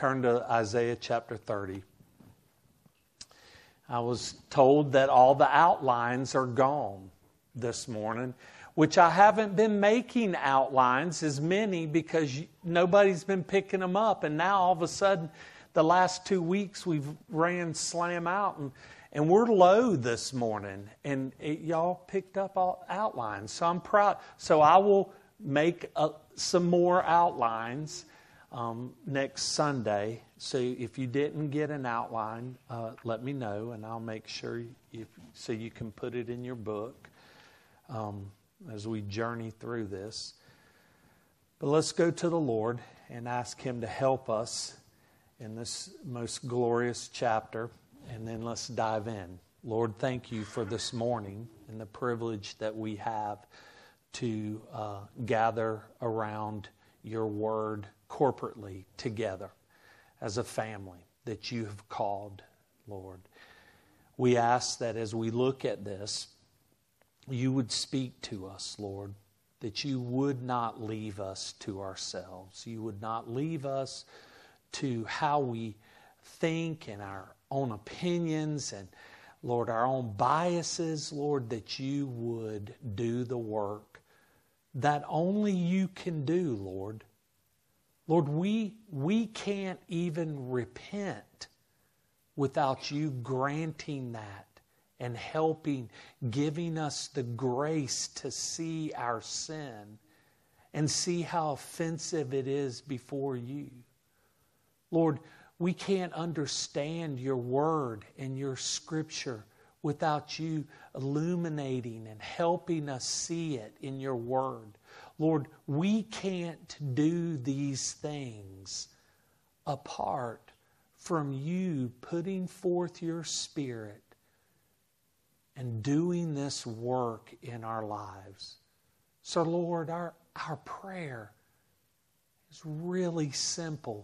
turn to Isaiah chapter 30. I was told that all the outlines are gone this morning, which I haven't been making outlines as many because nobody's been picking them up. And now all of a sudden, the last 2 weeks we've ran slam out and we're low this morning. And y'all picked up all outlines. So I'm proud. So I will make some more outlines next Sunday. So if you didn't get an outline, let me know and I'll make sure so you can put it in your book as we journey through this. But let's go to the Lord and ask Him to help us in this most glorious chapter, and then let's dive in. Lord, thank you for this morning and the privilege that we have to gather around your word corporately together as a family that you have called, Lord. We ask that as we look at this, you would speak to us, Lord, that you would not leave us to ourselves. You would not leave us to how we think and our own opinions and, Lord, our own biases, Lord, that you would do the work that only you can do, Lord. Lord, we can't even repent without you granting that and helping, giving us the grace to see our sin and see how offensive it is before you. Lord, we can't understand your word and your scripture without you illuminating and helping us see it in your word. Lord, we can't do these things apart from you putting forth your Spirit and doing this work in our lives. So, Lord, our prayer is really simple.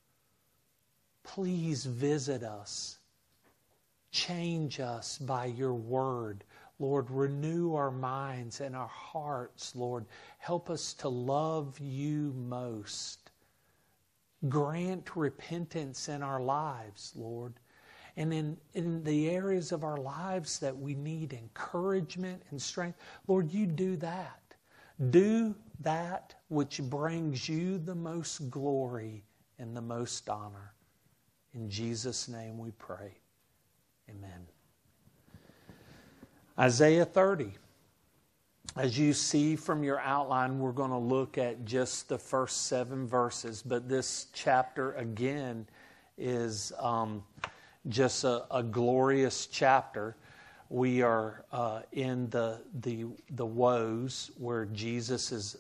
Please visit us. Change us by your word. Lord, renew our minds and our hearts, Lord. Help us to love you most. Grant repentance in our lives, Lord. And in the areas of our lives that we need encouragement and strength, Lord, you do that. Do that which brings you the most glory and the most honor. In Jesus' name we pray. Amen. Isaiah 30. As you see from your outline, we're going to look at just the first 7 verses. But this chapter, again, is just a glorious chapter. We are in the woes where Jesus is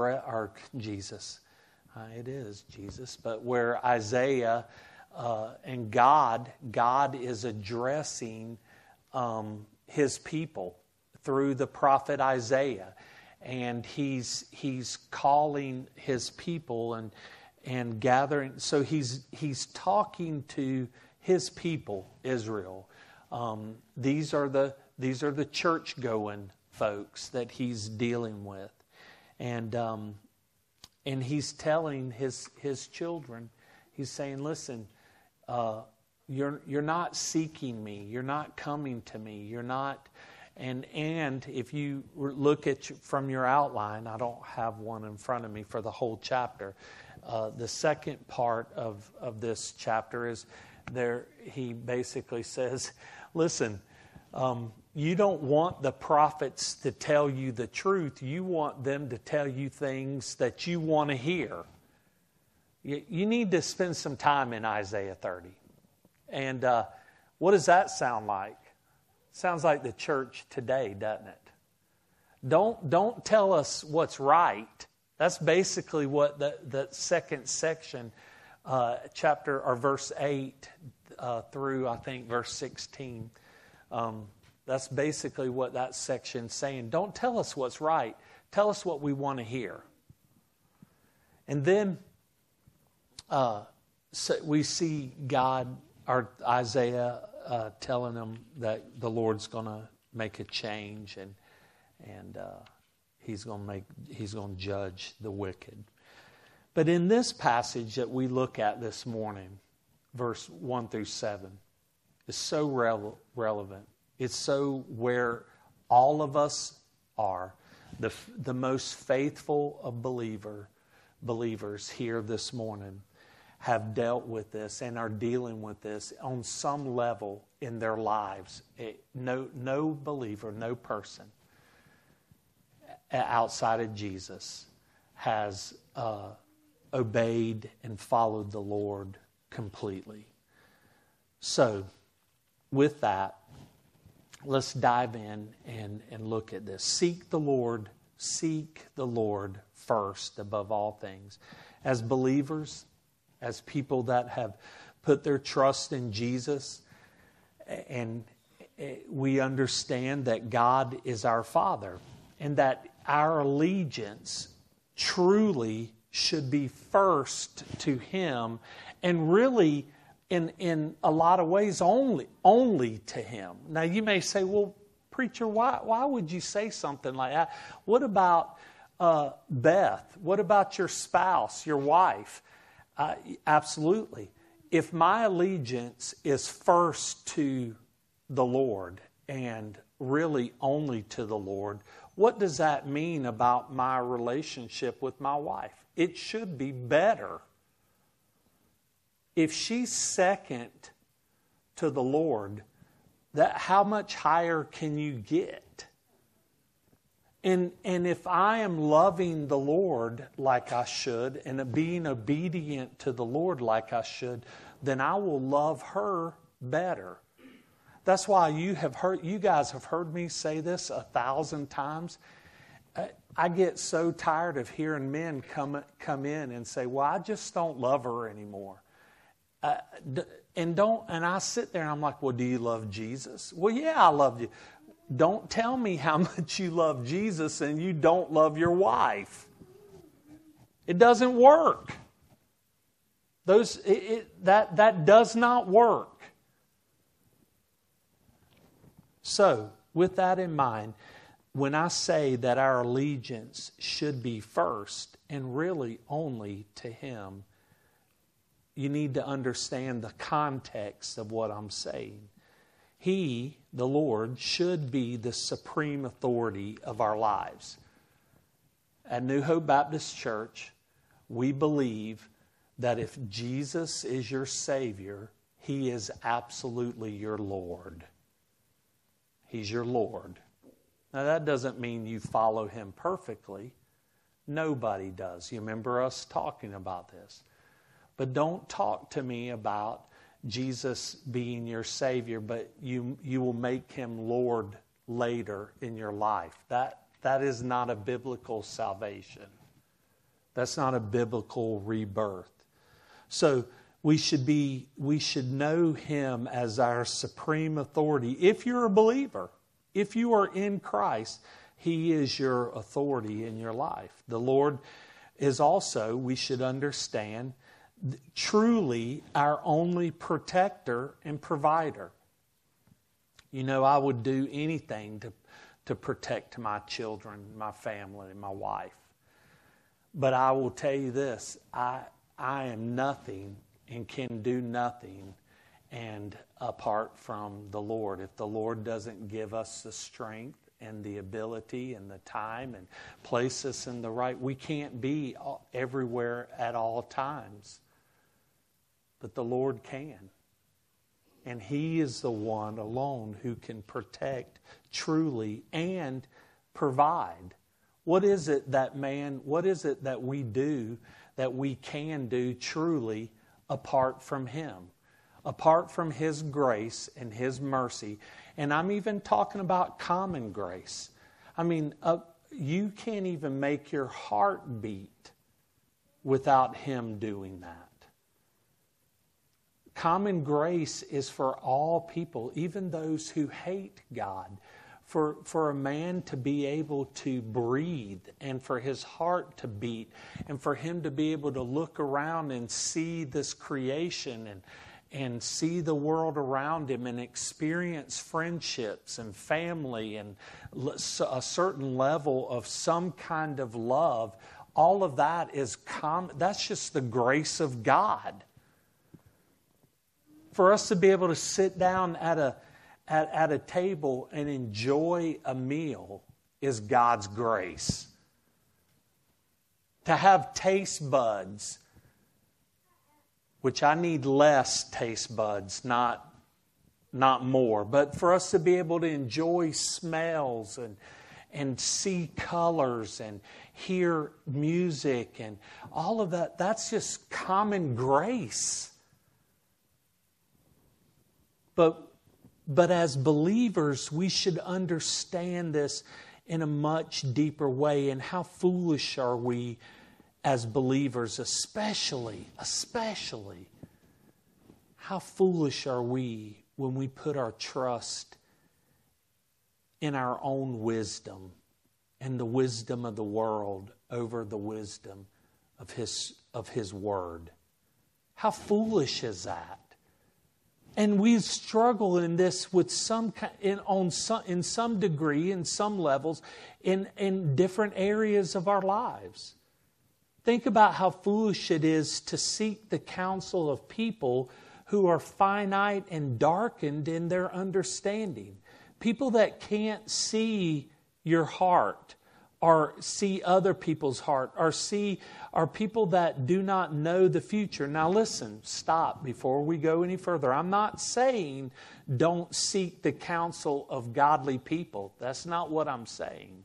it is Jesus, but where Isaiah and God is addressing His people through the prophet Isaiah, and he's calling His people and gathering. So he's talking to His people, Israel. These are the church-going folks that He's dealing with, and He's telling His children. He's saying, "Listen, you're not seeking me. You're not coming to me. You're not." And if you look at from your outline, I don't have one in front of me for the whole chapter. The second part of this chapter is there. He basically says, "Listen, you don't want the prophets to tell you the truth. You want them to tell you things that you want to hear." You need to spend some time in Isaiah 30. And what does that sound like? Sounds like the church today, doesn't it? Don't tell us what's right. That's basically what the second section, chapter or verse 8 through I think verse 16. That's basically what that section's saying. Don't tell us what's right. Tell us what we want to hear. And then so we see God or Isaiah telling them that the Lord's going to make a change and He's going to judge the wicked. But in this passage that we look at this morning, verse 1 through 7, is so relevant. It's so where all of us are. The most faithful of believers here this morning have dealt with this and are dealing with this on some level in their lives. No believer, no person outside of Jesus has obeyed and followed the Lord completely. So, with that, let's dive in and look at this. Seek the Lord first above all things. As believers, as people that have put their trust in Jesus, and we understand that God is our Father, and that our allegiance truly should be first to Him, and really in a lot of ways only to Him. Now you may say, well, preacher, why would you say something like that? What about Beth? What about your spouse, your wife? Absolutely. If my allegiance is first to the Lord and really only to the Lord, what does that mean about my relationship with my wife? It should be better. If she's second to the Lord, how much higher can you get? And if I am loving the Lord like I should and being obedient to the Lord like I should, then I will love her better. That's why you guys have heard me say this 1,000 times. I get so tired of hearing men come in and say, well, I just don't love her anymore. And I sit there and I'm like, well, do you love Jesus? Well, yeah, I love you. Don't tell me how much you love Jesus and you don't love your wife. It doesn't work. That does not work. So, with that in mind, when I say that our allegiance should be first and really only to Him, you need to understand the context of what I'm saying. He, the Lord, should be the supreme authority of our lives. At New Hope Baptist Church, we believe that if Jesus is your Savior, He is absolutely your Lord. He's your Lord. Now that doesn't mean you follow Him perfectly. Nobody does. You remember us talking about this. But don't talk to me about Jesus being your Savior, but you will make Him Lord later in your life. That is not a biblical salvation. That's not a biblical rebirth. So we should know Him as our supreme authority. If you're a believer, if you are in Christ, He is your authority in your life. The Lord is also, we should understand, truly our only protector and provider. You know, I would do anything to protect my children, my family, my wife. But I will tell you this, I am nothing and can do nothing and apart from the Lord. If the Lord doesn't give us the strength and the ability and the time and place us in the right, we can't be everywhere at all times. But the Lord can. And He is the one alone who can protect truly and provide. What is it that we do that we can do truly apart from Him? Apart from His grace and His mercy. And I'm even talking about common grace. I mean, you can't even make your heart beat without Him doing that. Common grace is for all people, even those who hate God. For a man to be able to breathe and for his heart to beat and for him to be able to look around and see this creation and see the world around him and experience friendships and family and a certain level of some kind of love, all of that is that's just the grace of God. For us to be able to sit down at a table and enjoy a meal is God's grace. To have taste buds, which I need less taste buds, not more. But for us to be able to enjoy smells and see colors and hear music and all of that, that's just common grace. But as believers, we should understand this in a much deeper way. And how foolish are we as believers, especially, how foolish are we when we put our trust in our own wisdom and the wisdom of the world over the wisdom of His Word. How foolish is that? And we struggle in this with in some degree, in some levels, in different areas of our lives. Think about how foolish it is to seek the counsel of people who are finite and darkened in their understanding. People that can't see your heart or see other people's heart or people that do not know the future. Now listen, stop before we go any further. I'm not saying don't seek the counsel of godly people. That's not what I'm saying.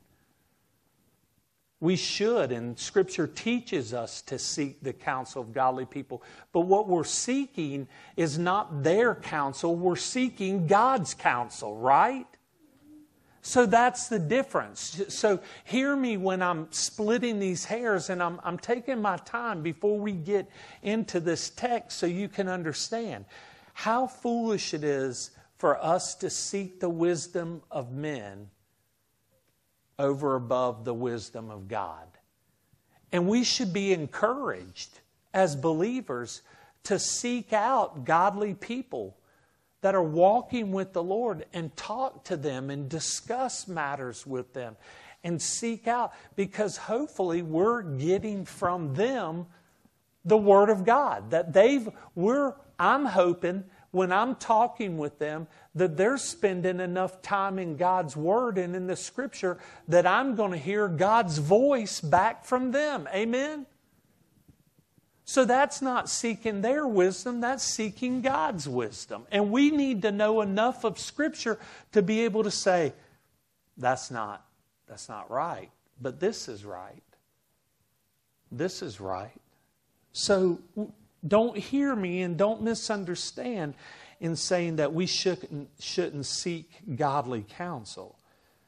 We should, and Scripture teaches us to seek the counsel of godly people. But what we're seeking is not their counsel. We're seeking God's counsel, right? So that's the difference. So hear me when I'm splitting these hairs, and I'm taking my time before we get into this text so you can understand how foolish it is for us to seek the wisdom of men over above the wisdom of God. And we should be encouraged as believers to seek out godly people that are walking with the Lord and talk to them and discuss matters with them and seek out, because hopefully we're getting from them the Word of God. I'm hoping when I'm talking with them that they're spending enough time in God's Word and in the Scripture that I'm going to hear God's voice back from them. Amen? So that's not seeking their wisdom, that's seeking God's wisdom. And we need to know enough of Scripture to be able to say, that's not right, but this is right. This is right. So don't hear me and don't misunderstand in saying that we shouldn't seek godly counsel.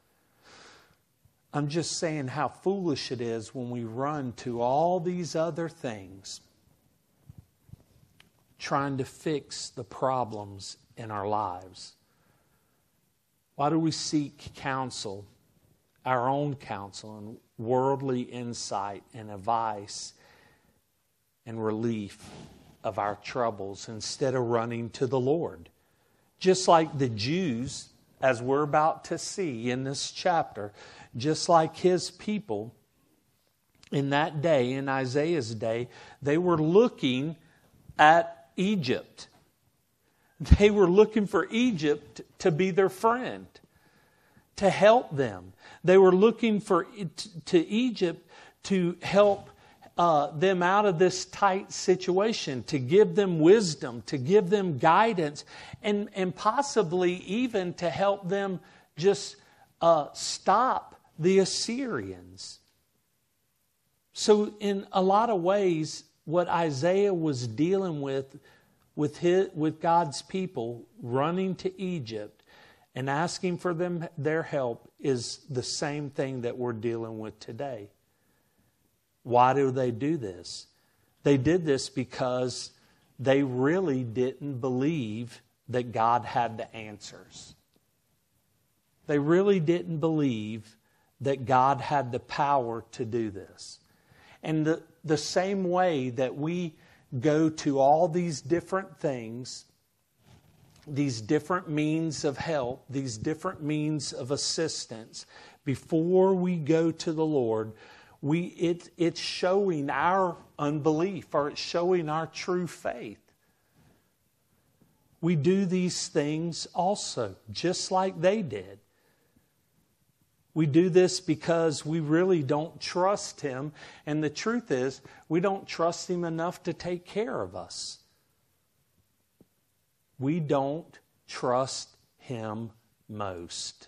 I'm just saying how foolish it is when we run to all these other things trying to fix the problems in our lives. Why do we seek counsel, our own counsel, and worldly insight and advice and relief of our troubles instead of running to the Lord? Just like the Jews, as we're about to see in this chapter, just like His people in that day, in Isaiah's day, they were looking at Egypt. They were looking for Egypt to be their friend, to help them. They were looking to Egypt to help them out of this tight situation, to give them wisdom, to give them guidance, and possibly even to help them just stop the Assyrians. So in a lot of ways, what Isaiah was dealing with God's people running to Egypt and asking for their help is the same thing that we're dealing with today. Why do they do this? They did this because they really didn't believe that God had the answers. They really didn't believe that God had the power to do this. And the same way that we go to all these different things, these different means of help, these different means of assistance, before we go to the Lord, it's showing our unbelief, or it's showing our true faith. We do these things also, just like they did. We do this because we really don't trust Him. And the truth is, we don't trust Him enough to take care of us. We don't trust Him most.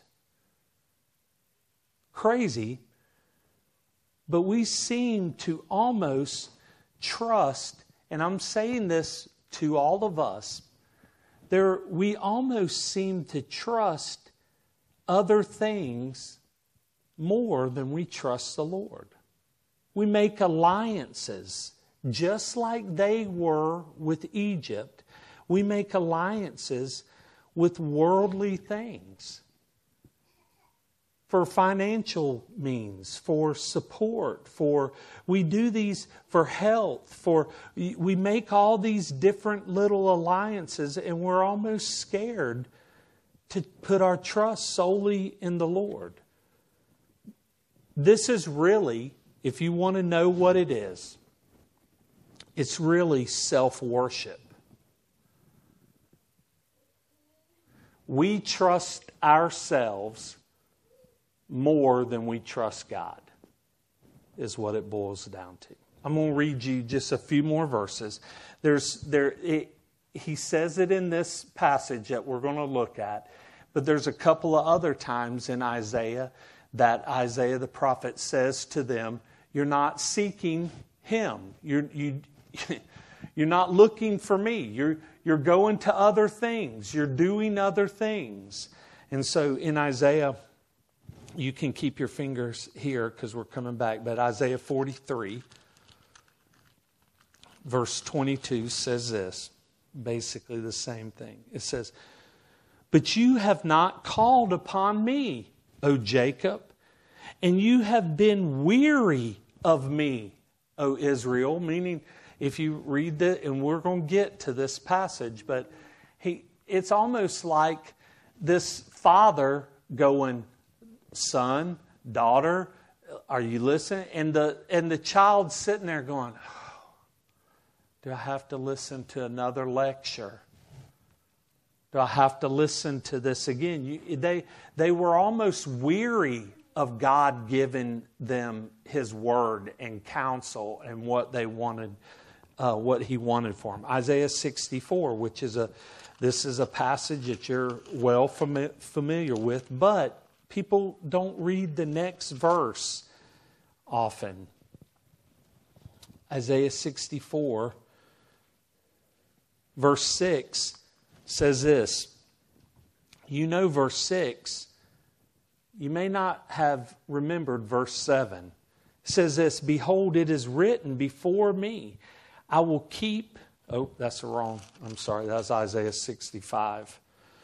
Crazy, but we seem to almost trust, and I'm saying this to all of us, we almost seem to trust other things more than we trust the Lord. We make alliances, just like they were with Egypt. We make alliances with worldly things, for financial means, for support, we do these for health, we make all these different little alliances, and we're almost scared to put our trust solely in the Lord. This is really, if you want to know what it is, it's really self-worship. We trust ourselves more than we trust God, is what it boils down to. I'm going to read you just a few more verses. He says it in this passage that we're going to look at, but there's a couple of other times in Isaiah that Isaiah the prophet says to them, you're not seeking Him. You're not looking for me. You're going to other things. You're doing other things. And so in Isaiah, you can keep your fingers here because we're coming back. But Isaiah 43, verse 22 says this, basically the same thing. It says, but you have not called upon me, O Jacob, and you have been weary of me, O Israel. Meaning, if you read that, and we're going to get to this passage, but it's almost like this father going, son, daughter, are you listening? And the child's sitting there going, oh, do I have to listen to another lecture? Do I have to listen to this again? They were almost weary of God giving them His word and counsel and what they wanted, what He wanted for them. Isaiah 64, which is this is a passage that you're well familiar with, but people don't read the next verse often. Isaiah 64, verse 6 says this. You know verse 6. You may not have remembered verse 7. It says this, behold, it is written before me. I will keep... Oh, that's wrong. I'm sorry. That's Isaiah 65.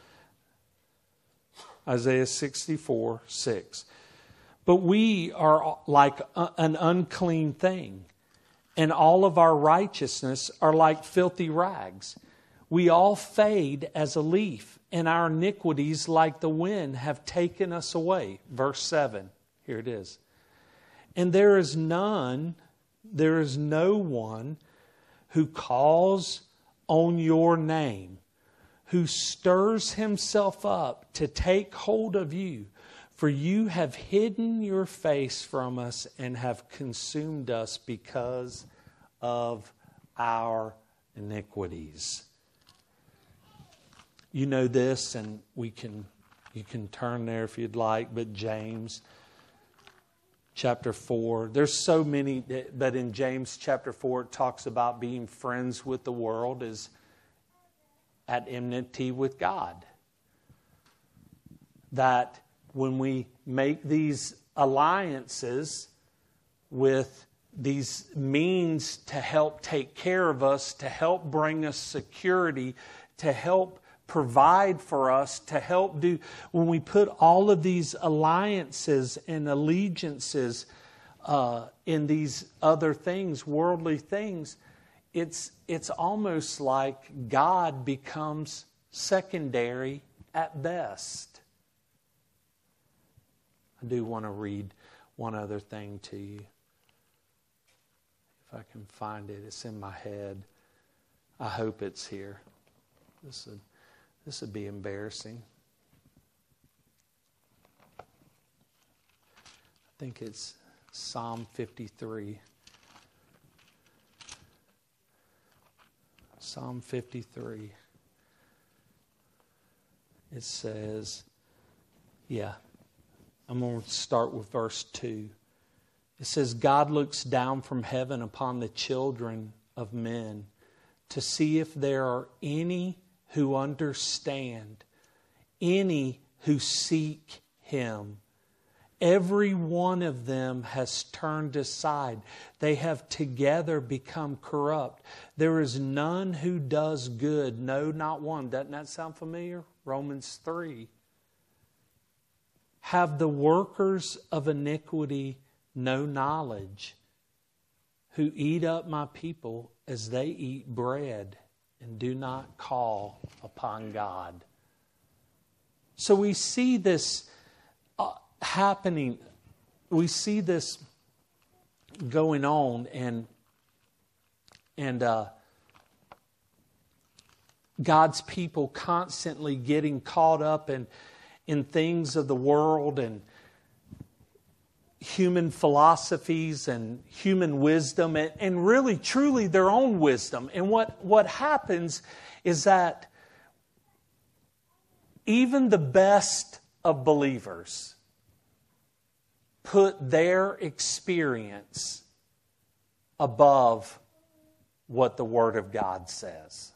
Isaiah 64, 6. But we are like an unclean thing, and all of our righteousness are like filthy rags. We all fade as a leaf, and our iniquities like the wind have taken us away. Verse 7, here it is. And there is no one who calls on your name, who stirs himself up to take hold of you. For you have hidden your face from us and have consumed us because of our iniquities. You know this, and you can turn there if you'd like, but James chapter 4. There's so many, but in James chapter 4 it talks about being friends with the world is at enmity with God. That when we make these alliances with these means to help take care of us, to help bring us security, to help provide for us, to help do, when we put all of these alliances and allegiances in these other things, worldly things, it's almost like God becomes secondary at best. I do want to read one other thing to you. If I can find it, it's in my head. I hope it's here. This would be embarrassing. I think it's Psalm 53. Psalm 53. It says, I'm going to start with verse 2. It says, God looks down from heaven upon the children of men to see if there are any who understand, any who seek Him. Every one of them has turned aside. They have together become corrupt. There is none who does good, no, not one. Doesn't that sound familiar? Romans 3. Have the workers of iniquity no knowledge, who eat up my people as they eat bread and do not call upon God. So we see this happening. We see this going on, and God's people constantly getting caught up in things of the world and human philosophies and human wisdom and really truly their own wisdom. And what happens is that even the best of believers put their experience above what the Word of God says.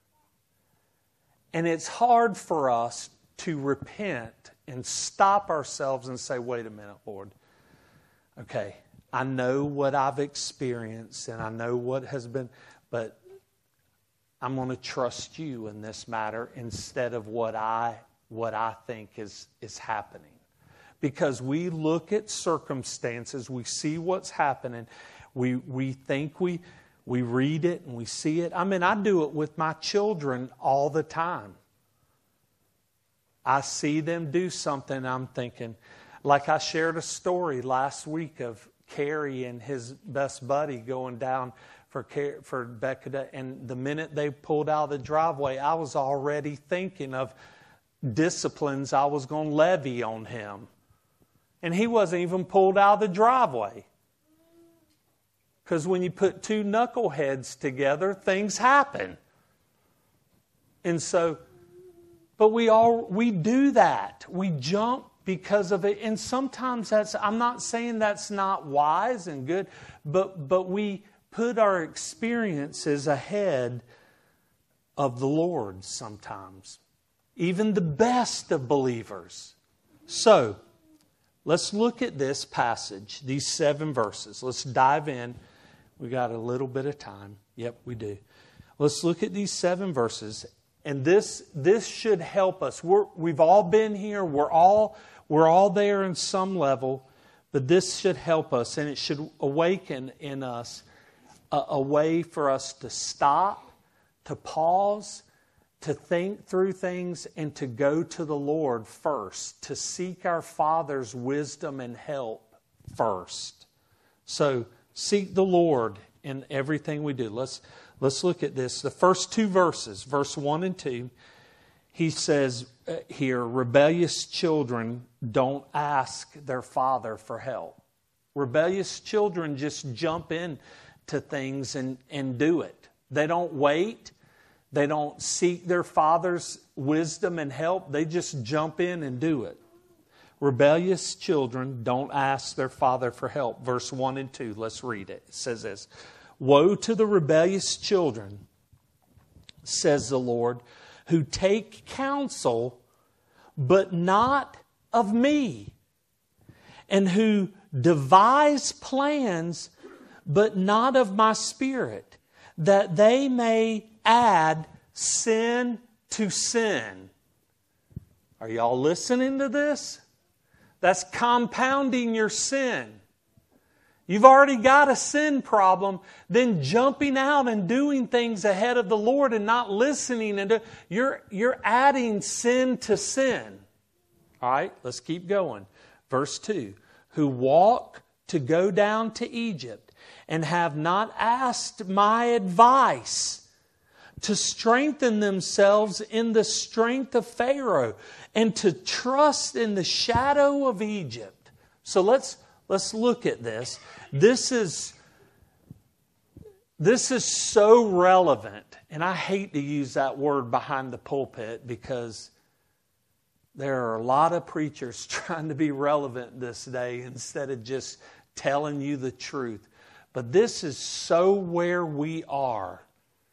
And it's hard for us to repent and stop ourselves and say, wait a minute, Lord. Okay, I know what I've experienced and I know what has been, but I'm going to trust you in this matter instead of what I think is happening. Because we look at circumstances, we see what's happening, we think we read it and we see it. I mean, I do it with my children all the time. I see them do something, I'm thinking, like I shared a story last week of Carrie and his best buddy going down for Becca, and the minute they pulled out of the driveway, I was already thinking of disciplines I was going to levy on him. And he wasn't even pulled out of the driveway. Because when you put two knuckleheads together, things happen. And so, but we do that. We jump because of it. And sometimes I'm not saying that's not wise and good, but we put our experiences ahead of the Lord sometimes. Even the best of believers. So, let's look at this passage, these 7 verses. Let's dive in. We got a little bit of time. Yep, we do. Let's look at these 7 verses. And this should help us. We've all been here. We're all there in some level. But this should help us. And it should awaken in us a way for us to stop, to pause, to think through things, and to go to the Lord first. To seek our Father's wisdom and help first. So, seek the Lord in everything we do. Let's look at this. The first 2 verses, verse 1 and 2, he says here, rebellious children don't ask their father for help. Rebellious children just jump in to things and do it. They don't wait. They don't seek their father's wisdom and help. They just jump in and do it. Rebellious children don't ask their father for help. Verse 1 and 2, let's read it. It says this. Woe to the rebellious children, says the Lord, who take counsel, but not of me, and who devise plans, but not of my Spirit, that they may add sin to sin. Are y'all listening to this? That's compounding your sin. You've already got a sin problem, then jumping out and doing things ahead of the Lord and not listening, and you're adding sin to sin. All right, let's keep going. Verse 2. Who walk to go down to Egypt, and have not asked my advice to strengthen themselves in the strength of Pharaoh and to trust in the shadow of Egypt. So let's look at this. This is so relevant. And I hate to use that word behind the pulpit because there are a lot of preachers trying to be relevant this day instead of just telling you the truth. But this is so where we are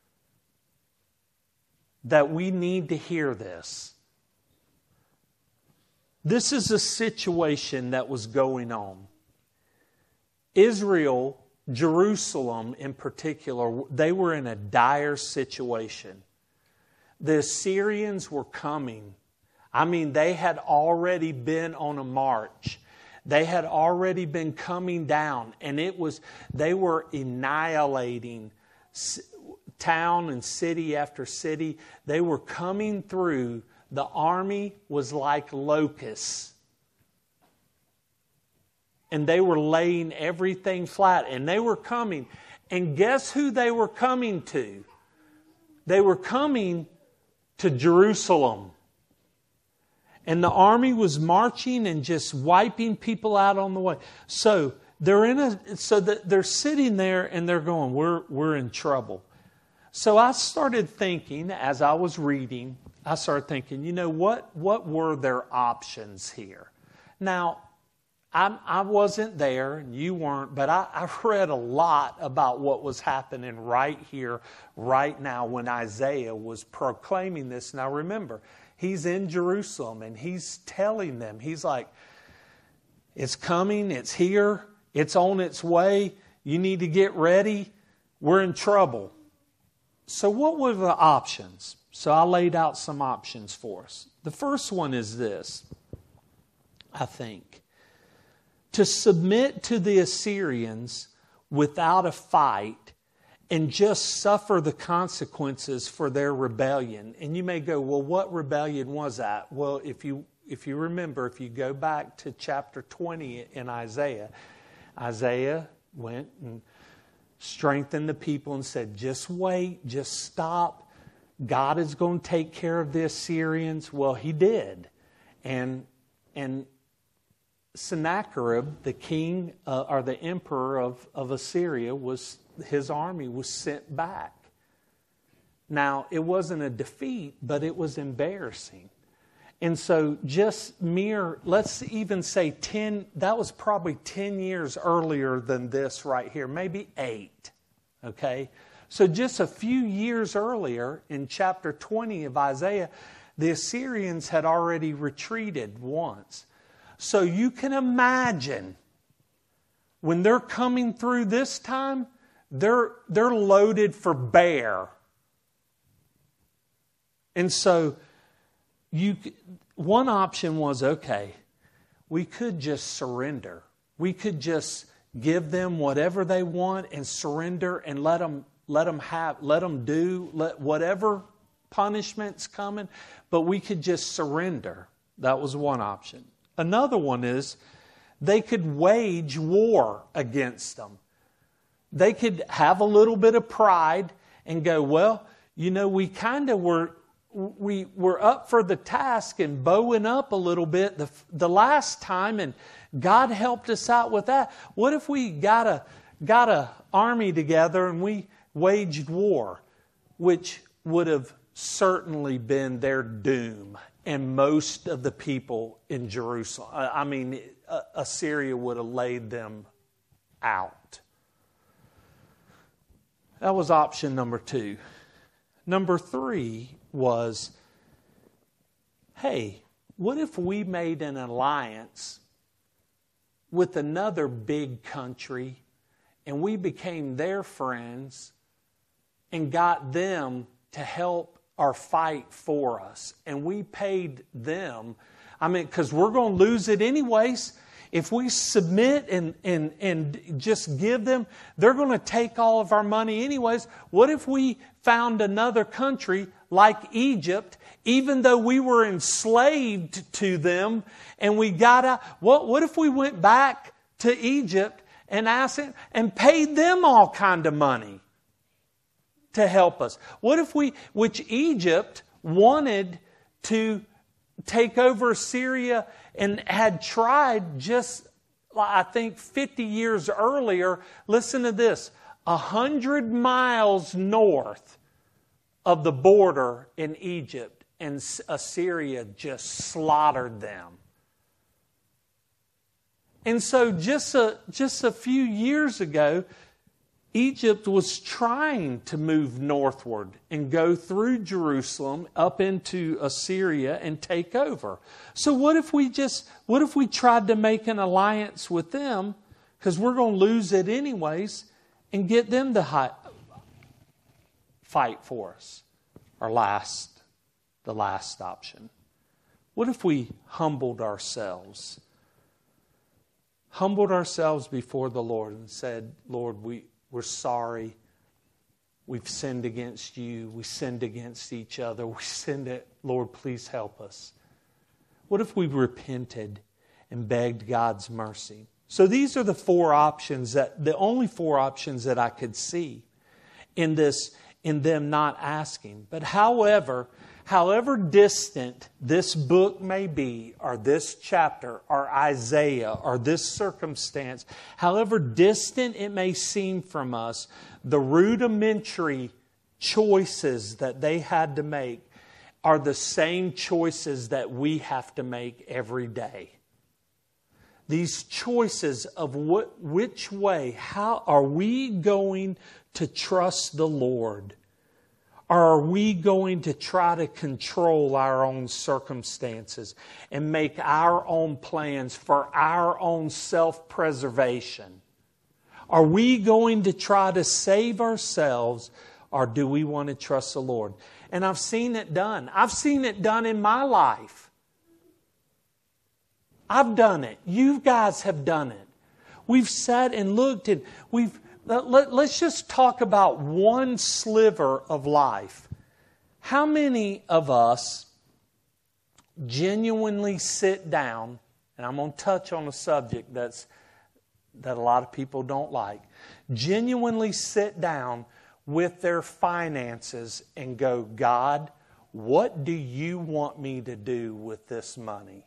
that we need to hear this. This is a situation that was going on. Israel, Jerusalem in particular, they were in a dire situation. The Assyrians were coming. I mean, they had already been on a march. They had already been coming down, and they were annihilating town and city after city. They were coming through. The army was like locusts. And they were laying everything flat. And they were coming. And guess who they were coming to? They were coming to Jerusalem. And the army was marching and just wiping people out on the way. So they're sitting there and they're going, we're in trouble. So I started thinking, as I was reading, you know, what were their options here? Now, I wasn't there, and you weren't, but I read a lot about what was happening right here, right now, when Isaiah was proclaiming this. Now remember, he's in Jerusalem, and he's telling them, he's like, it's coming, it's here, it's on its way, you need to get ready, we're in trouble. So what were the options? So I laid out some options for us. The first one is this, I think. To submit to the Assyrians without a fight and just suffer the consequences for their rebellion. And you may go, well, what rebellion was that? Well, if you remember, if you go back to chapter 20 in Isaiah, Isaiah went and strengthened the people and said, just wait, just stop. God is going to take care of the Assyrians. Well, he did. And Sennacherib, the king or the emperor of Assyria, his army was sent back. Now, it wasn't a defeat, but it was embarrassing. And so let's even say that was probably 10 years earlier than this right here, maybe 8. Okay? So just a few years earlier, in chapter 20 of Isaiah, the Assyrians had already retreated once. So you can imagine when they're coming through this time, they're loaded for bear. And so one option was, okay, we could just surrender. We could just give them whatever they want and surrender and let them do whatever punishment's coming, but we could just surrender. That was one option. Another one is they could wage war against them. They could have a little bit of pride and go, well, you know, we were up for the task and bowing up a little bit the last time, and God helped us out with that. What if we got a army together and we waged war, which would have certainly been their doom, and most of the people in Jerusalem. I mean, Assyria would have laid them out. That was option number 2. Number 3 was, hey, what if we made an alliance with another big country and we became their friends and got them to help or fight for us, and we paid them? I mean, because we're going to lose it anyways. If we submit and just give them, they're going to take all of our money anyways. What if we found another country like Egypt, even though we were enslaved to them and we got out? What if we went back to Egypt and asked him and paid them all kind of money to help us? What if which Egypt wanted to take over Syria and had tried just, I think, 50 years earlier. Listen to this. 100 miles north of the border in Egypt, and Assyria just slaughtered them. And so just a few years ago, Egypt was trying to move northward and go through Jerusalem up into Assyria and take over. So what if we tried to make an alliance with them, because we're going to lose it anyways, and get them to fight for us? The last option. What if we humbled ourselves before the Lord and said, Lord, we're sorry. We've sinned against you. We sinned against each other. Lord, please help us. What if we repented and begged God's mercy? So these are the only four options that I could see in them not asking. But however distant this book may be, or this chapter, or Isaiah, or this circumstance, however distant it may seem from us, the rudimentary choices that they had to make are the same choices that we have to make every day. These choices of which way, how are we going to trust the Lord? Or are we going to try to control our own circumstances and make our own plans for our own self-preservation? Are we going to try to save ourselves, or do we want to trust the Lord? And I've seen it done. I've seen it done in my life. I've done it. You guys have done it. We've sat and looked and let's just talk about one sliver of life. How many of us genuinely sit down, and I'm going to touch on a subject that a lot of people don't like, genuinely sit down with their finances and go, God, what do you want me to do with this money?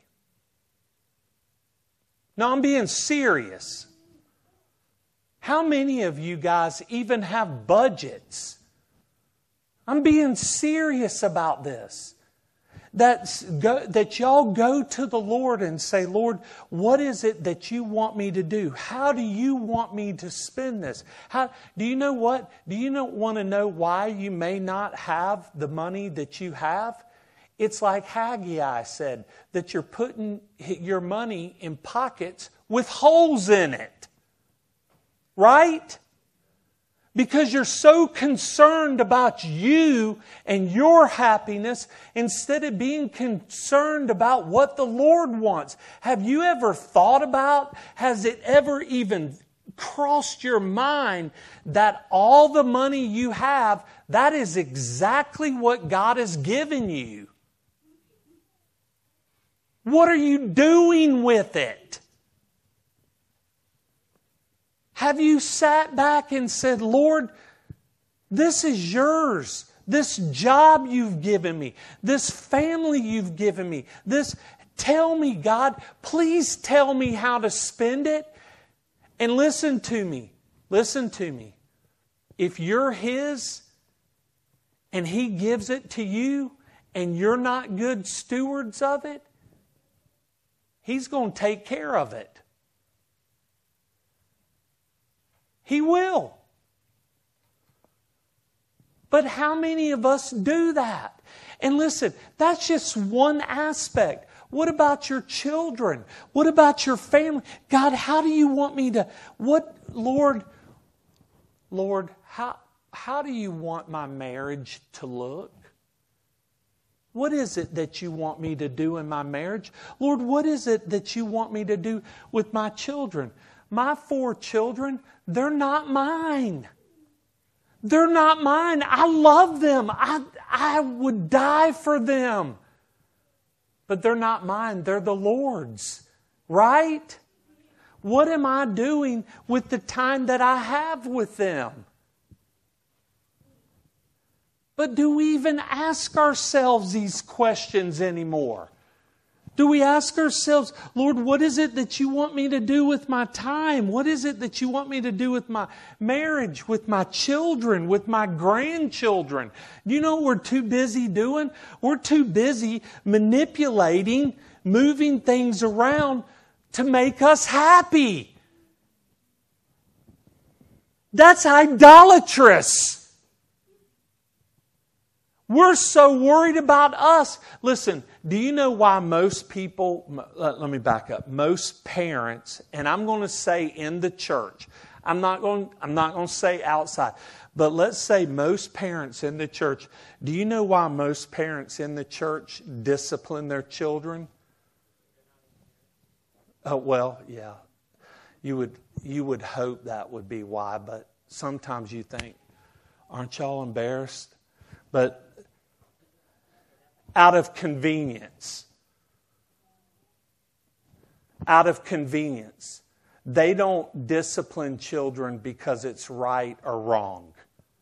No, I'm being serious. How many of you guys even have budgets? I'm being serious about this. That y'all go to the Lord and say, Lord, what is it that you want me to do? How do you want me to spend this? Do you know what? Do you want to know why you may not have the money that you have? It's like Haggai said, that you're putting your money in pockets with holes in it. Right? Because you're so concerned about you and your happiness instead of being concerned about what the Lord wants. Have you ever thought about, has it ever even crossed your mind that all the money you have, that is exactly what God has given you? What are you doing with it? Have you sat back and said, Lord, this is yours. This job you've given me. This family you've given me. Tell me, God, please tell me how to spend it. And listen to me. Listen to me. If you're His and He gives it to you and you're not good stewards of it, He's going to take care of it. He will. But how many of us do that? And listen, that's just one aspect. What about your children? What about your family? God, how do you want me to... Lord, how do you want my marriage to look? What is it that you want me to do in my marriage? Lord, what is it that you want me to do with my children? My 4 children, they're not mine. They're not mine. I love them. I would die for them. But they're not mine. They're the Lord's. Right? What am I doing with the time that I have with them? But do we even ask ourselves these questions anymore? Do we ask ourselves, Lord, what is it that you want me to do with my time? What is it that you want me to do with my marriage, with my children, with my grandchildren? You know what we're too busy doing? We're too busy manipulating, moving things around to make us happy. That's idolatrous. We're so worried about us. Listen, do you know why most people, let me back up, most parents, and I'm going to say in the church, I'm not going to say outside, but let's say most parents in the church, do you know why most parents in the church discipline their children? Oh, well, yeah. You would hope that would be why, but sometimes you think, aren't y'all embarrassed? But out of convenience. Out of convenience. They don't discipline children because it's right or wrong.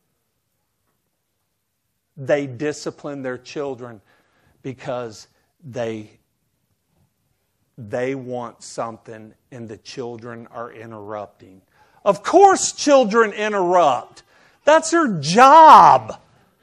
They discipline their children because they want something and the children are interrupting. Of course children interrupt. That's their job.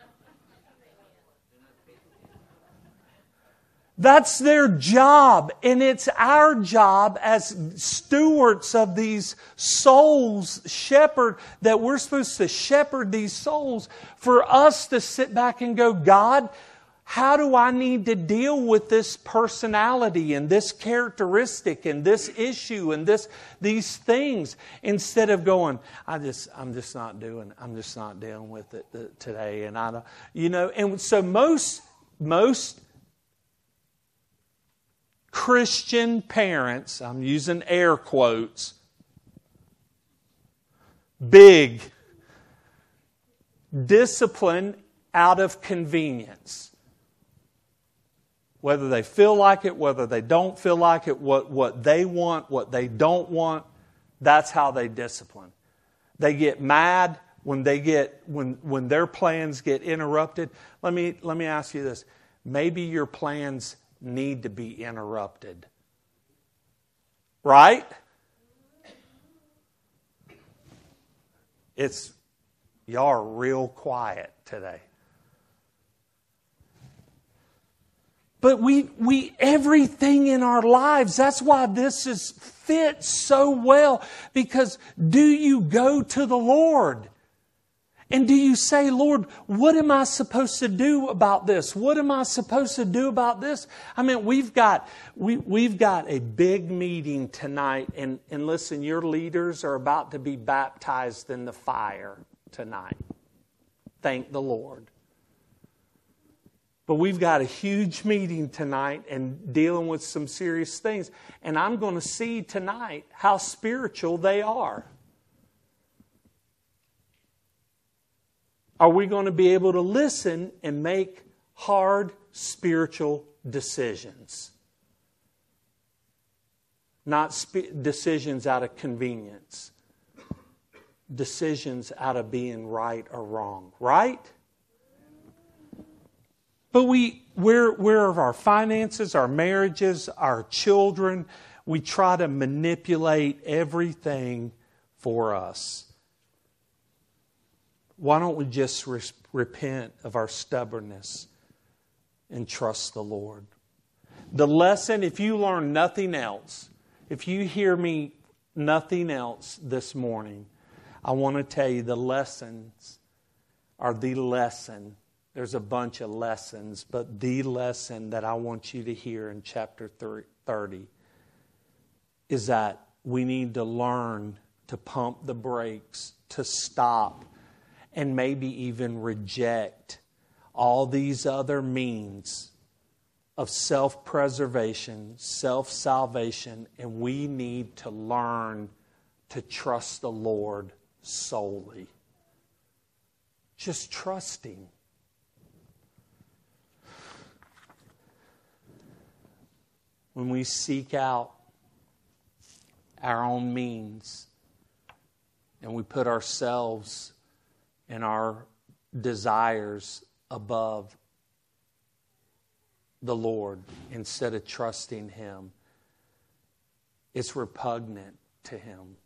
That's their job. And it's our job as stewards of these souls, that we're supposed to shepherd these souls, for us to sit back and go, God, how do I need to deal with this personality and this characteristic and this issue and these things, instead of going, I'm just not dealing with it today. And I don't, and so most Christian parents, I'm using air quotes, big discipline out of convenience. Whether they feel like it, whether they don't feel like it, what they want, what they don't want, that's how they discipline. They get mad when their plans get interrupted. Let me ask you this. Maybe your plans need to be interrupted. Right? Y'all are real quiet today. But we everything in our lives, that's why this fits so well. Because do you go to the Lord? And do you say, Lord, what am I supposed to do about this? What am I supposed to do about this? I mean, we've got a big meeting tonight. And listen, your leaders are about to be baptized in the fire tonight. Thank the Lord. But we've got a huge meeting tonight and dealing with some serious things. And I'm going to see tonight how spiritual they are. Are we going to be able to listen and make hard spiritual decisions? Not decisions out of convenience. Decisions out of being right or wrong. Right? But we're of our finances, our marriages, our children. We try to manipulate everything for us. Why don't we just repent of our stubbornness and trust the Lord? The lesson, if you learn nothing else, if you hear me nothing else this morning, I want to tell you the lessons are the lesson. There's a bunch of lessons, but the lesson that I want you to hear in chapter 30 is that we need to learn to pump the brakes, to stop, and maybe even reject all these other means of self-preservation, self-salvation, and we need to learn to trust the Lord solely. Just trust Him. When we seek out our own means, and we put ourselves and our desires above the Lord instead of trusting Him, it's repugnant to Him.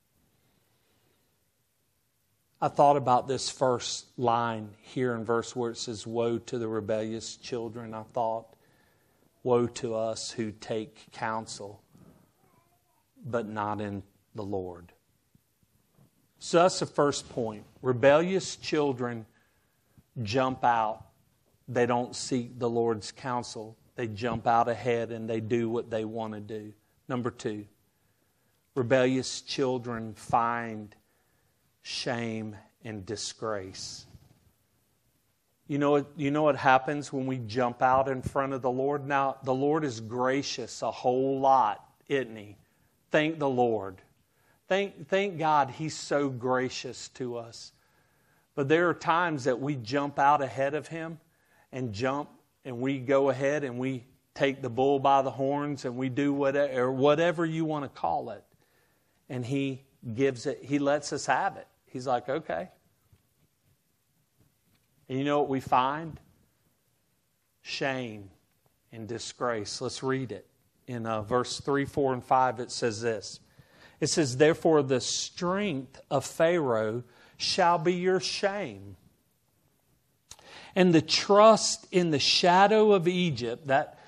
I thought about this first line here in verse where it says, woe to the rebellious children. I thought, woe to us who take counsel, but not in the Lord. So that's the first point. Rebellious children jump out. They don't seek the Lord's counsel. They jump out ahead and they do what they want to do. Number 2, rebellious children find shame and disgrace. You know what happens when we jump out in front of the Lord? Now, the Lord is gracious a whole lot, isn't He? Thank the Lord. Thank God He's so gracious to us. But there are times that we jump out ahead of Him and we go ahead and we take the bull by the horns and we do whatever you want to call it. And He gives it, He lets us have it. He's like, okay. And you know what we find? Shame and disgrace. Let's read it. In verse 3, 4, and 5, it says this. It says, therefore the strength of Pharaoh shall be your shame, and the trust in the shadow of Egypt,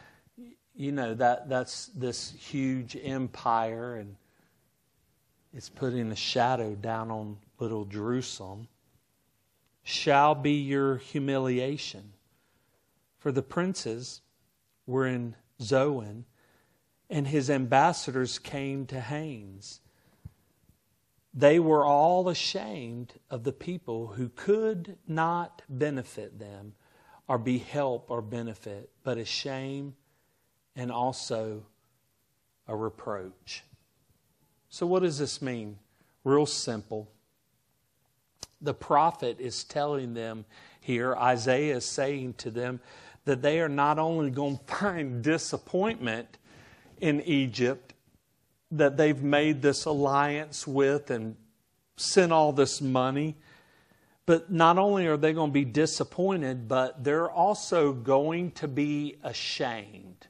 that's this huge empire, and it's putting a shadow down on little Jerusalem, shall be your humiliation. For the princes were in Zoan, and his ambassadors came to Hanes. They were all ashamed of the people who could not benefit them or be help or benefit, but a shame and also a reproach. So what does this mean? Real simple. The prophet is telling them here, Isaiah is saying to them, that they are not only going to find disappointment in Egypt, that they've made this alliance with and sent all this money, but not only are they going to be disappointed, but they're also going to be ashamed.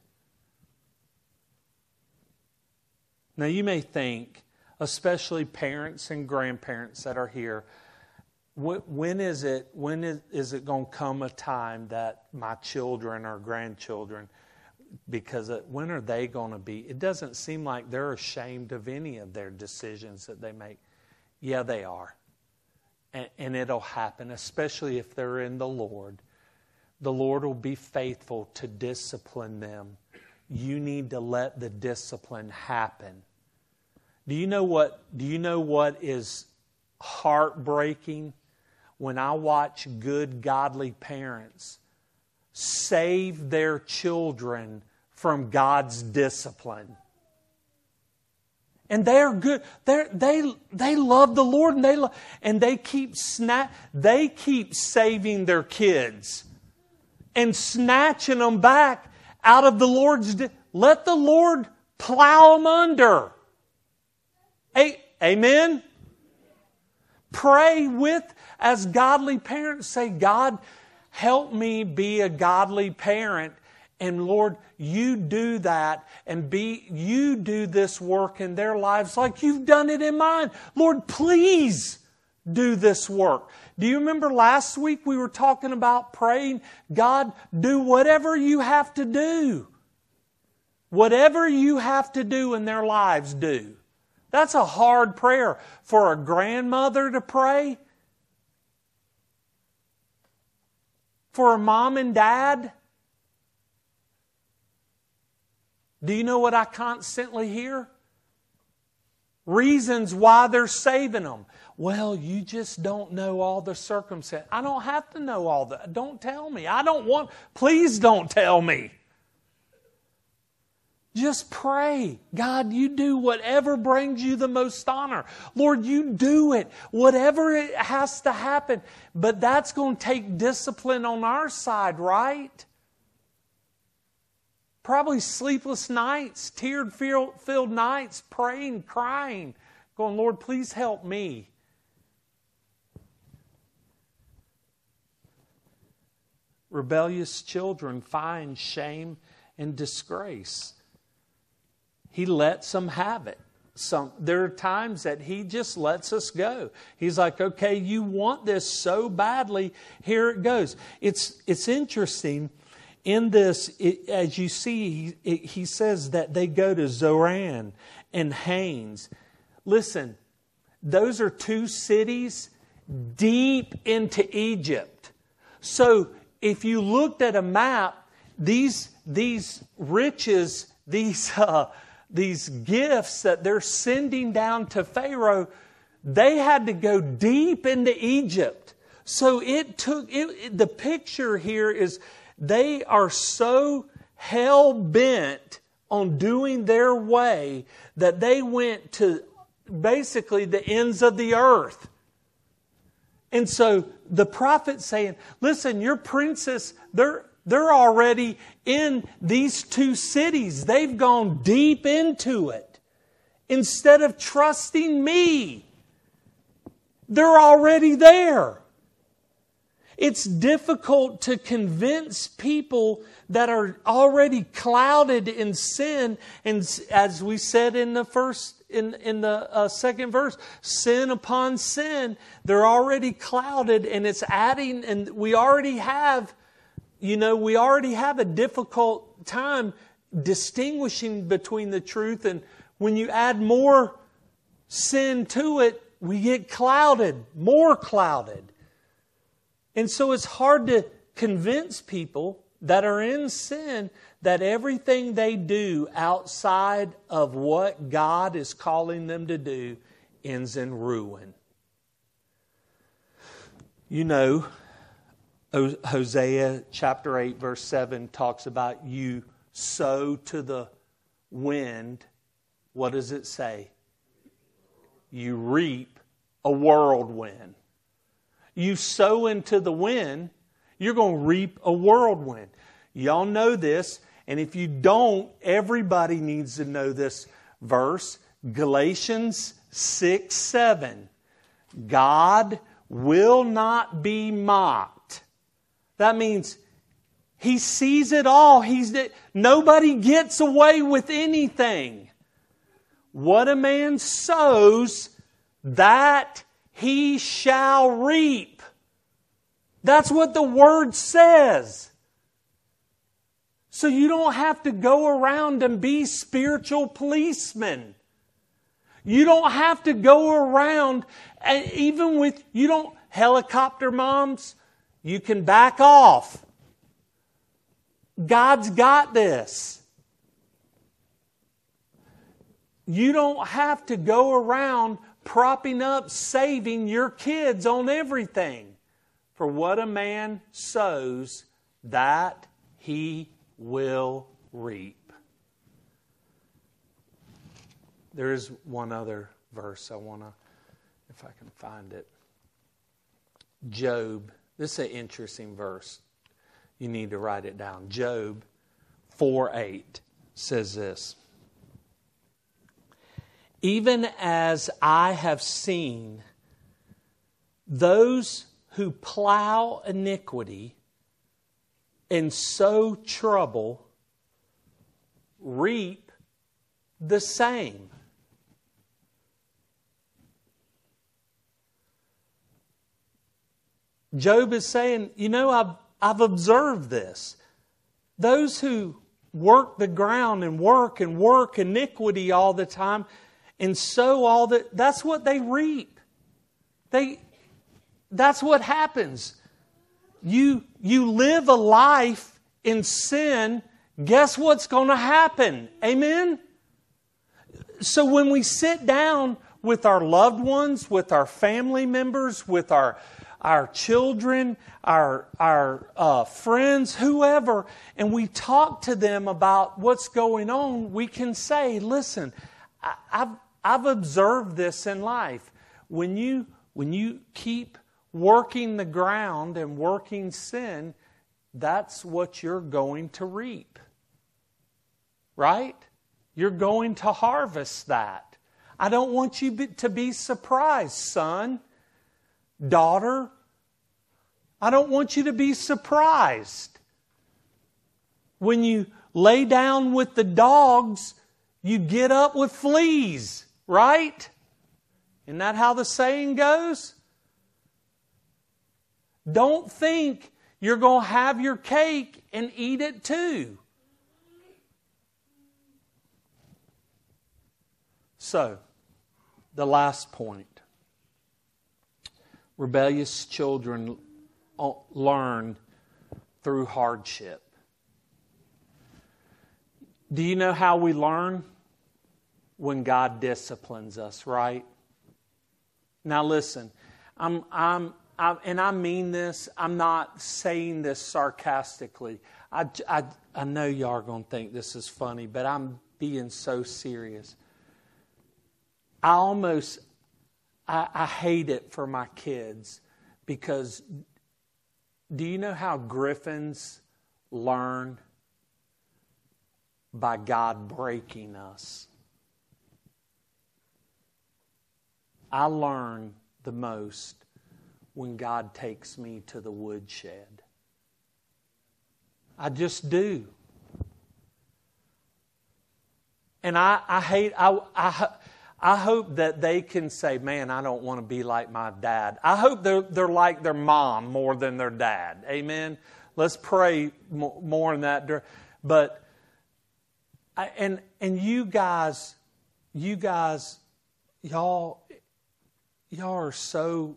Now you may think, especially parents and grandparents that are here, when is it going to come a time that my children or grandchildren, because when are they going to be? It doesn't seem like they're ashamed of any of their decisions that they make. Yeah, they are. And it'll happen, especially if they're in the Lord. The Lord will be faithful to discipline them. You need to let the discipline happen. Do you know what is heartbreaking? When I watch good, godly parents save their children from God's discipline. And they're good. They love the Lord, and they keep saving their kids and snatching them back out of the Lord's. Let the Lord plow them under. Amen. Pray as godly parents. Say, God, help me be a godly parent. And Lord, you do that and you do this work in their lives like you've done it in mine. Lord, please do this work. Do you remember last week we were talking about praying, God, do whatever you have to do. Whatever you have to do in their lives, do. That's a hard prayer for a grandmother to pray. For a mom and dad. Do you know what I constantly hear? Reasons why they're saving them. Well, you just don't know all the circumstances. I don't have to know all that. Don't tell me. Please don't tell me. Just pray. God, you do whatever brings you the most honor. Lord, you do it. Whatever it has to happen. But that's going to take discipline on our side, right? Probably sleepless nights, tear-filled nights, praying, crying, going, Lord, please help me. Rebellious children find shame and disgrace. He lets them have it. There are times that He just lets us go. He's like, okay, you want this so badly, here it goes. It's interesting. In this, as you see, he says that they go to Zoran and Hanes. Listen, those are two cities deep into Egypt. So if you looked at a map, these riches, these gifts that they're sending down to Pharaoh, they had to go deep into Egypt. So the picture here is they are so hell-bent on doing their way that they went to basically the ends of the earth. And so the prophet's saying, listen, your princess, they're already in these two cities. They've gone deep into it. Instead of trusting me, they're already there. It's difficult to convince people that are already clouded in sin. And as we said in the second verse, sin upon sin, they're already clouded, and it's adding, and we already have a difficult time distinguishing between the truth. And when you add more sin to it, we get clouded, more clouded. And so it's hard to convince people that are in sin that everything they do outside of what God is calling them to do ends in ruin. You know, Hosea chapter 8 verse 7 talks about you sow to the wind. What does it say? You reap a whirlwind. You sow into the wind, you're going to reap a whirlwind. Y'all know this, and if you don't, everybody needs to know this verse. Galatians 6:7. God will not be mocked. That means He sees it all. Nobody gets away with anything. What a man sows, that he shall reap. That's what the Word says. So you don't have to go around and be spiritual policemen. You don't have to go around, even with, helicopter moms, you can back off. God's got this. You don't have to go around propping up, saving your kids on everything. For what a man sows, that he will reap. There is one other verse I want to, if I can find it. Job. This is an interesting verse. You need to write it down. Job 4:8 says this. Even as I have seen those who plow iniquity and sow trouble reap the same. Job is saying, I've observed this. Those who work the ground and work iniquity all the time and sow all that, that's what they reap. That's what happens. You live a life in sin, guess what's going to happen? Amen? So when we sit down with our loved ones, with our family members, with our children, our friends, whoever, and we talk to them about what's going on, we can say, listen, I've observed this in life. When you keep working the ground and working sin, that's what you're going to reap. right? You're going to harvest that. I don't want you to be surprised, son, daughter. I don't want you to be surprised. When you lay down with the dogs, you get up with fleas, right? Isn't that how the saying goes? Don't think you're going to have your cake and eat it too. So, the last point. Rebellious children learn through hardship. Do you know how we learn? When God disciplines us, right? Now listen, and I mean this, I'm not saying this sarcastically. I know y'all are going to think this is funny, but I'm being so serious. I hate it for my kids because do you know how griffins learn? By God breaking us. I learn the most when God takes me to the woodshed. I just do. And I hope that they can say, man, I don't want to be like my dad. I hope they're like their mom more than their dad. Amen? Let's pray more in that direction. But and you guys, y'all are so.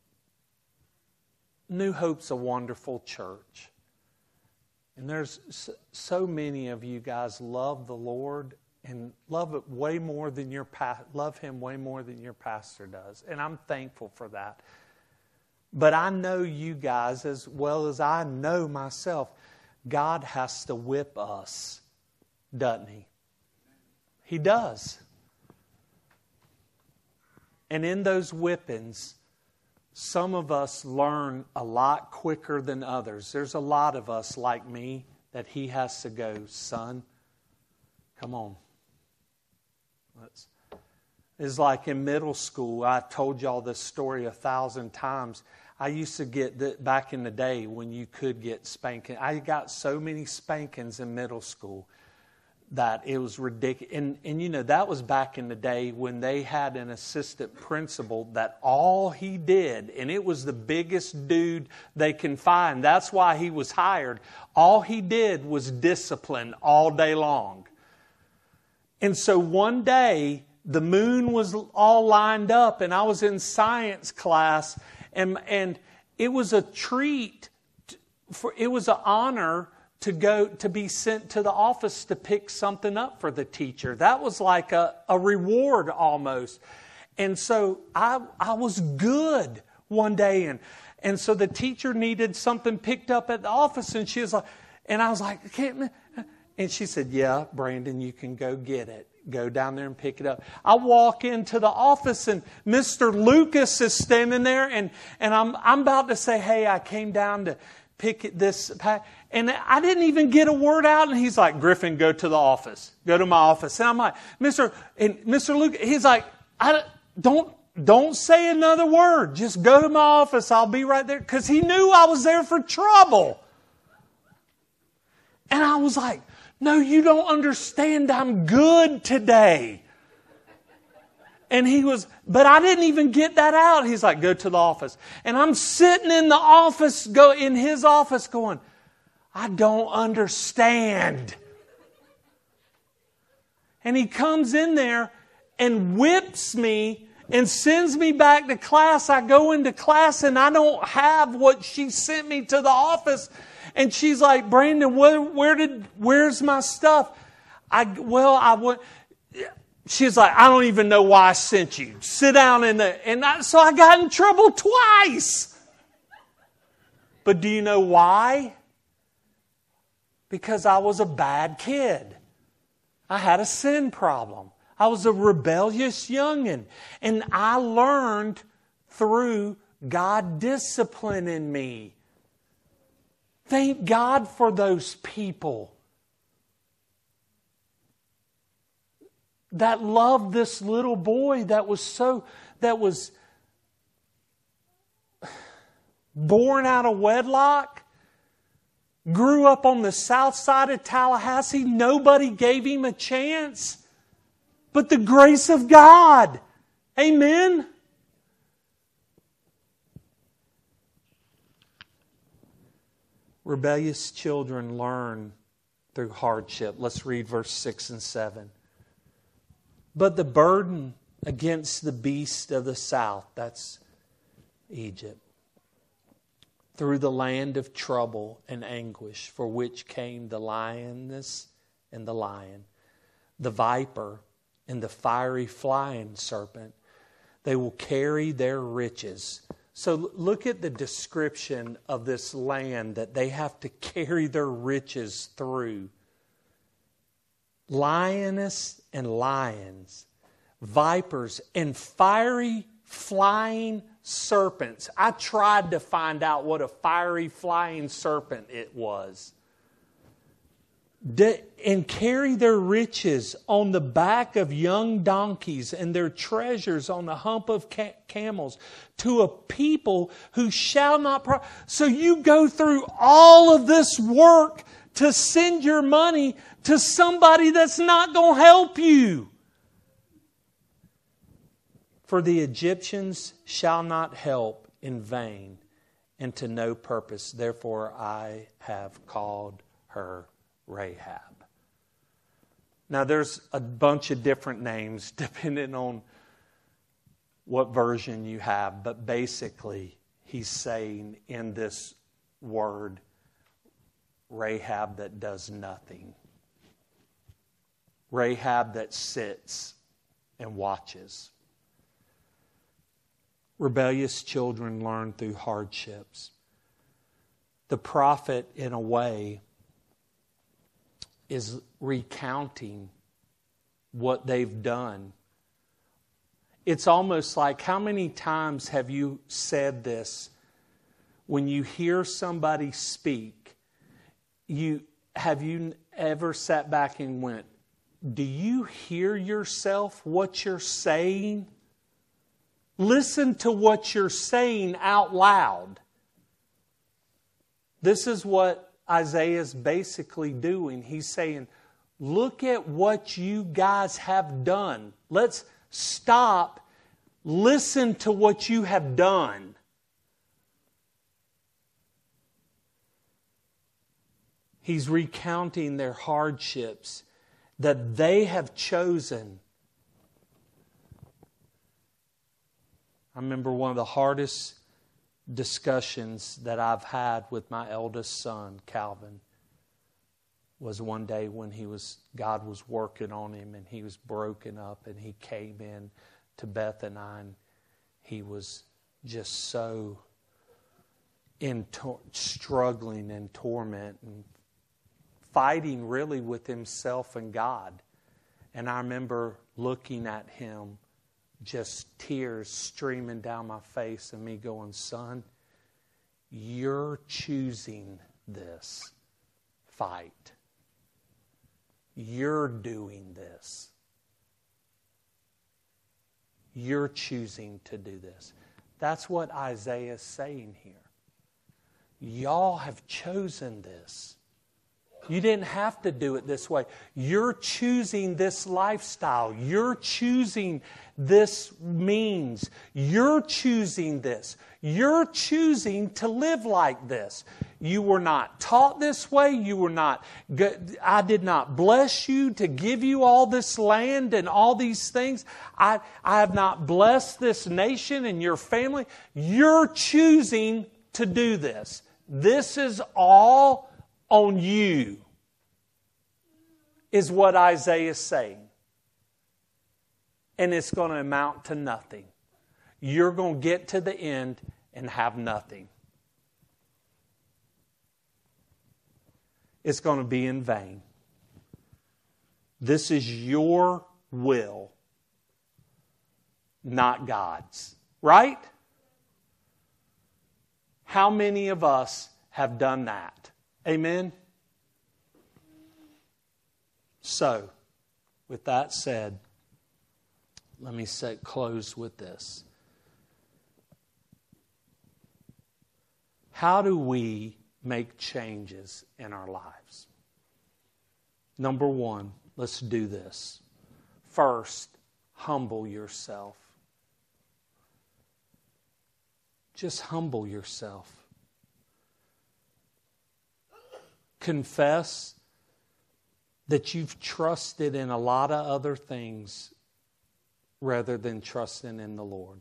New Hope's a wonderful church, and there's so many of you guys love the Lord and love it way more than love Him way more than your pastor does, and I'm thankful for that. But I know you guys as well as I know myself. God has to whip us. Doesn't He? He does. And in those whippings, some of us learn a lot quicker than others. There's a lot of us like me that He has to go, son, come on. It's like in middle school. I told y'all this story 1,000 times. I used to get, back in the day when you could get spanking. I got so many spankings in middle school that it was ridiculous. And you know, that was back in the day when they had an assistant principal that all he did, and it was the biggest dude they can find. That's why he was hired. All he did was discipline all day long. And so one day, the moon was all lined up, and I was in science class, and it was a treat, it was an honor to go to be sent to the office to pick something up for the teacher. That was like a reward almost. And so I was good one day, and so the teacher needed something picked up at the office, and she was like, and I was like, can't. And she said, yeah, Brandon, you can go get it. Go down there and pick it up. I walk into the office and Mr. Lucas is standing there, and I'm about to say, hey, I came down to pick this pack. And I didn't even get a word out, and he's like, Griffin, go to the office. Go to my office. And I'm like, Mr. Lucas, he's like, don't say another word. Just go to my office. I'll be right there. Because he knew I was there for trouble. And I was like, no, you don't understand. I'm good today. And he was, but I didn't even get that out. He's like, go to the office. And I'm sitting in the office, in his office going, I don't understand. And he comes in there and whips me and sends me back to class. I go into class and I don't have what she sent me to the office. And she's like, Brandon, where's my stuff? She's like, I don't even know why I sent you. Sit down so I got in trouble twice. But do you know why? Because I was a bad kid. I had a sin problem. I was a rebellious youngin'. And I learned through God disciplining me. Thank God for those people. that loved this little boy that was born out of wedlock, grew up on the south side of Tallahassee. Nobody gave him a chance but the grace of God. Amen? Rebellious children learn through hardship. Let's read verse 6 and 7. But the burden against the beast of the south, that's Egypt, through the land of trouble and anguish, for which came the lioness and the lion, the viper and the fiery flying serpent. They will carry their riches. So look at the description of this land that they have to carry their riches through. Lioness and lions, vipers and fiery flying serpents. I tried to find out what a fiery flying serpent it was. And carry their riches on the back of young donkeys and their treasures on the hump of camels to a people who shall not... So you go through all of this work to send your money to somebody that's not going to help you. For the Egyptians shall not help in vain and to no purpose. Therefore I have called her Rahab. Now there's a bunch of different names depending on what version you have. But basically he's saying in this word, Rahab that does nothing. Rahab that sits and watches. Rebellious children learn through hardships. The prophet, in a way, is recounting what they've done. It's almost like, how many times have you said this when you hear somebody speak? Have you ever sat back and went, do you hear yourself, what you're saying? Listen to what you're saying out loud. This is what Isaiah is basically doing. He's saying, look at what you guys have done. Let's stop. Listen to what you have done. He's recounting their hardships that they have chosen. I remember one of the hardest discussions that I've had with my eldest son, Calvin, was one day when God was working on him and he was broken up and he came in to Beth and I, and he was just so struggling in torment and fighting really with himself and God. And I remember looking at him, just tears streaming down my face and me going, son, you're choosing this fight. You're doing this. You're choosing to do this. That's what Isaiah is saying here. Y'all have chosen this. You didn't have to do it this way. You're choosing this lifestyle. You're choosing this means. You're choosing this. You're choosing to live like this. You were not taught this way. I did not bless you to give you all this land and all these things. I have not blessed this nation and your family. You're choosing to do this. This is all on you, is what Isaiah is saying. And it's going to amount to nothing. You're going to get to the end and have nothing. It's going to be in vain. This is your will, not God's. Right? How many of us have done that? Amen? So, with that said, let me close with this. How do we make changes in our lives? Number one, let's do this. First, humble yourself. Just humble yourself. Confess that you've trusted in a lot of other things rather than trusting in the Lord.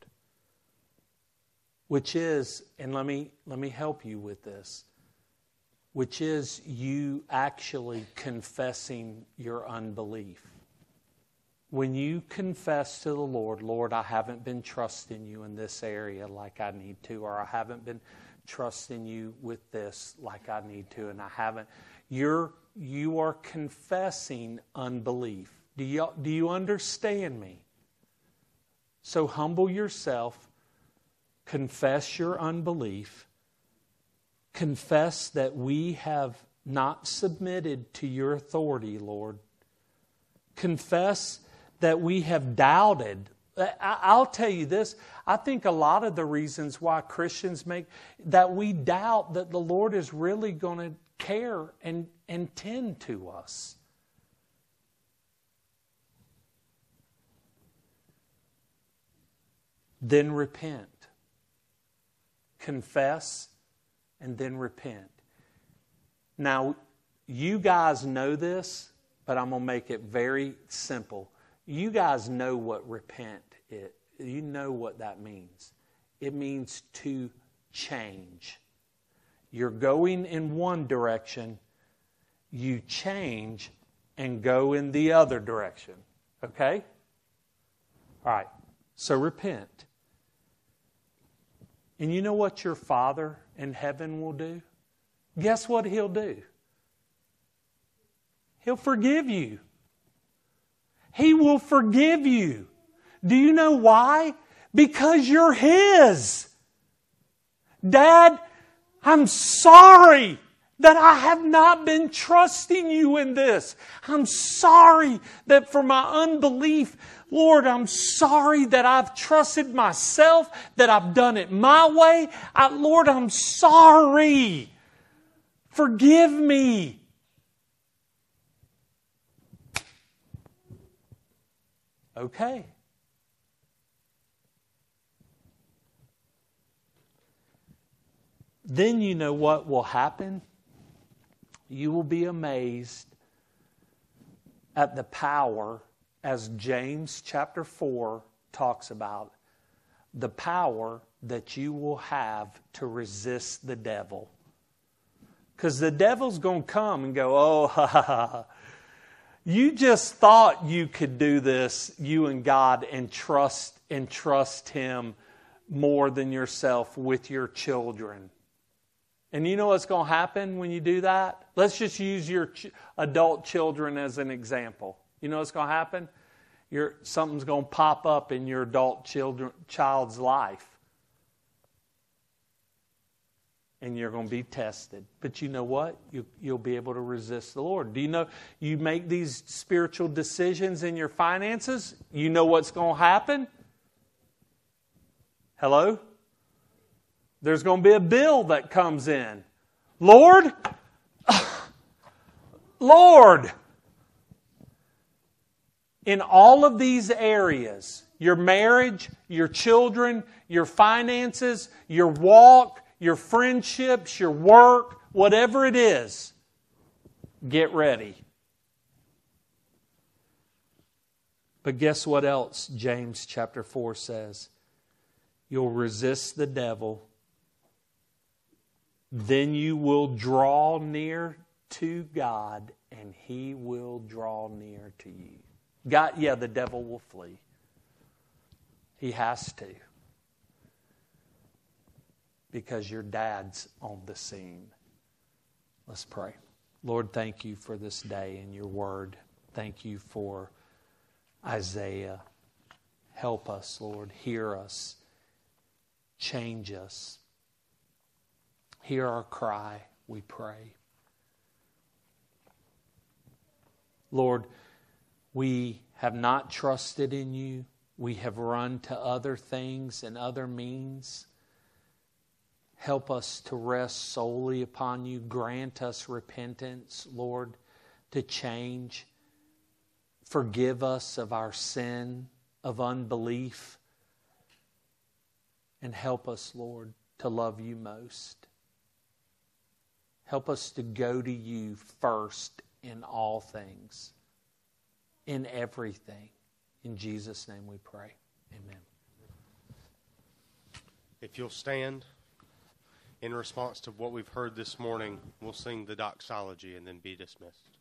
Which is, and let me help you with this, which is you actually confessing your unbelief. When you confess to the Lord, Lord, I haven't been trusting you in this area like I need to, or I haven't been trusting you with this like I need to, and I haven't. You are confessing unbelief. Do you understand me? So humble yourself, confess your unbelief, confess that we have not submitted to your authority, Lord. Confess that we have doubted. I'll tell you this, I think a lot of the reasons why Christians that we doubt that the Lord is really going to care and tend to us. Then repent. Confess and then repent. Now, you guys know this, but I'm going to make it very simple. You guys know what repent is. You know what that means. It means to change. You're going in one direction, you change and go in the other direction. Okay? All right. So repent. And you know what your Father in heaven will do? Guess what He'll do? He'll forgive you. He will forgive you. Do you know why? Because you're His. Dad, I'm sorry that I have not been trusting you in this. I'm sorry that for my unbelief, Lord, I'm sorry that I've trusted myself, that I've done it my way. Lord, I'm sorry. Forgive me. Okay. Then you know what will happen? You will be amazed at the power, as James chapter 4 talks about, the power that you will have to resist the devil. Because the devil's going to come and go, oh, ha, ha, ha. You just thought you could do this, you and God, and trust Him more than yourself with your children. And you know what's going to happen when you do that? Let's just use your adult children as an example. You know what's going to happen? Something's going to pop up in your adult child's life. And you're going to be tested. But you know what? You'll be able to resist the Lord. Do you know you make these spiritual decisions in your finances? You know what's going to happen? Hello? There's going to be a bill that comes in. Lord, in all of these areas, your marriage, your children, your finances, your walk, your friendships, your work, whatever it is, get ready. But guess what else James chapter 4 says? You'll resist the devil. Then you will draw near to God, and He will draw near to you. The devil will flee. He has to. Because your dad's on the scene. Let's pray. Lord, thank you for this day and your word. Thank you for Isaiah. Help us, Lord. Hear us. Change us. Hear our cry, we pray. Lord, we have not trusted in you. we have run to other things and other means. Help us to rest solely upon you. Grant us repentance, Lord, to change. Forgive us of our sin, of unbelief. And help us, Lord, to love you most. Help us to go to you first in all things, in everything. In Jesus' name we pray. Amen. If you'll stand in response to what we've heard this morning, we'll sing the doxology and then be dismissed.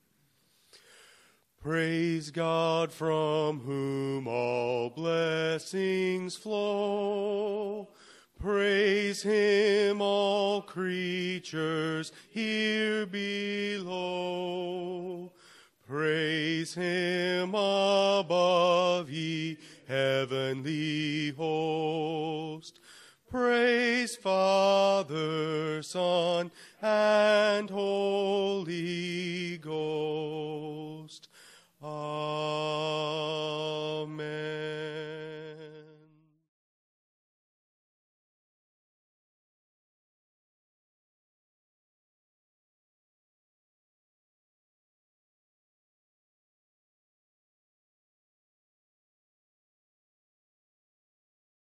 Praise God from whom all blessings flow. Praise Him, all creatures here below. Praise Him above, ye heavenly host. Praise Father, Son, and Holy Ghost. Amen.